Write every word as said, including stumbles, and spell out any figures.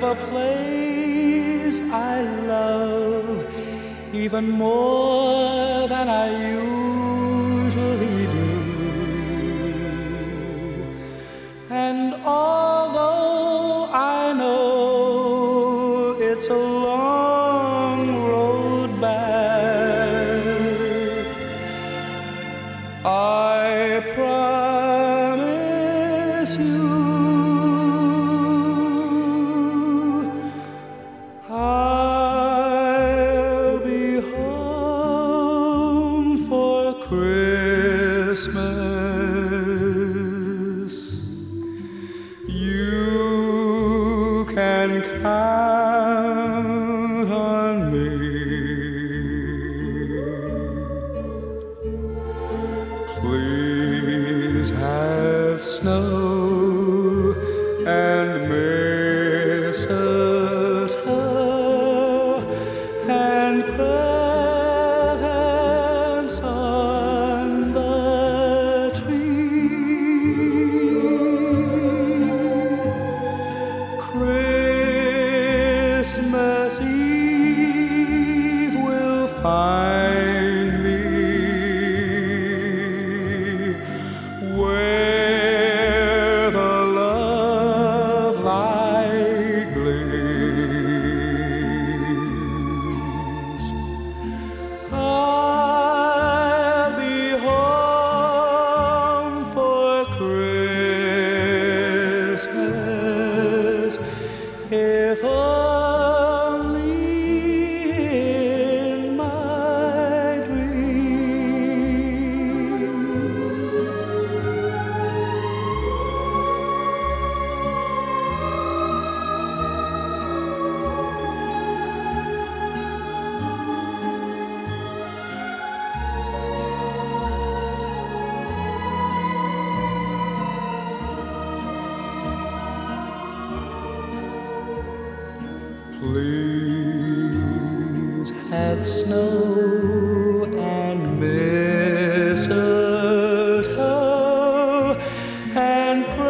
a place I love even more than I usually do. And although I know it's a long road back, I promise you I'll be home for Christmas. You can count on me. Please have snow and mistletoe and presents on the tree. Christmas Eve will find me where the love light gleams. I'll be home for Christmas, if only in my dreams. Please have snow and mistletoe and